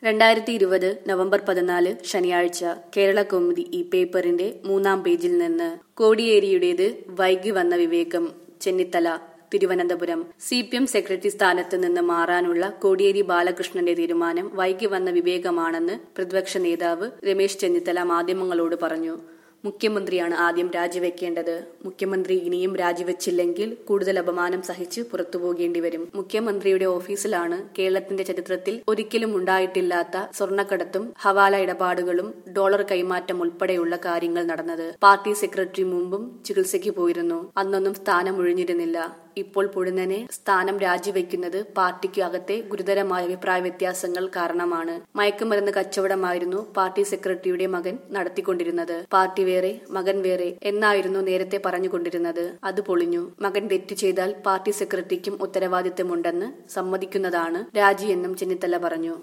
2020 November 14 ശനിയാഴ്ച കേരള കൗമുദി ഈ പേപ്പറിന്റെ 3-ാം പേജിൽ നിന്ന് കോടിയേരിയുടേത് വൈകി വന്ന വിവേകം. ചെന്നിത്തല തിരുവനന്തപുരം. CPM സെക്രട്ടറി സ്ഥാനത്ത് നിന്ന് മാറാനുള്ള കോടിയേരി ബാലകൃഷ്ണന്റെ തീരുമാനം വൈകി വന്ന വിവേകമാണെന്ന് പ്രതിപക്ഷ നേതാവ് രമേശ് ചെന്നിത്തല മാധ്യമങ്ങളോട് പറഞ്ഞു. മുഖ്യമന്ത്രിയാണ് ആദ്യം രാജിവെക്കേണ്ടത്. മുഖ്യമന്ത്രി ഇനിയും രാജിവെച്ചില്ലെങ്കിൽ കൂടുതൽ അപമാനം സഹിച്ച് പുറത്തുപോകേണ്ടി വരും. മുഖ്യമന്ത്രിയുടെ ഓഫീസിലാണ് കേരളത്തിന്റെ ചരിത്രത്തിൽ ഒരിക്കലും ഉണ്ടായിട്ടില്ലാത്ത സ്വർണ്ണക്കടത്തും ഹവാല ഇടപാടുകളും ഡോളർ കൈമാറ്റം ഉൾപ്പെടെയുള്ള കാര്യങ്ങൾ നടന്നത്. പാർട്ടി സെക്രട്ടറി മുമ്പും ചികിത്സയ്ക്ക് പോയിരുന്നു. അന്നൊന്നും സ്ഥാനം ഒഴിഞ്ഞിരുന്നില്ല. ഇപ്പോൾ പൊടുന്നനെ സ്ഥാനം രാജിവെക്കുന്നത് പാർട്ടിക്ക് അകത്തെ ഗുരുതരമായ അഭിപ്രായ വ്യത്യാസങ്ങൾ കാരണമാണ്. മയക്കുമരുന്ന് കച്ചവടമായിരുന്നു പാർട്ടി സെക്രട്ടറിയുടെ മകൻ നടത്തിക്കൊണ്ടിരുന്നത്. പാർട്ടി വേറെ മകൻ വേറെ എന്നായിരുന്നു നേരത്തെ പറഞ്ഞുകൊണ്ടിരുന്നത്. അത് പൊളിഞ്ഞു. മകൻ തെറ്റ് ചെയ്താൽ പാർട്ടി സെക്രട്ടറിക്കും ഉത്തരവാദിത്തമുണ്ടെന്ന് സമ്മതിക്കുന്നതാണ് രാജിയെന്നും ചെന്നിത്തല പറഞ്ഞു.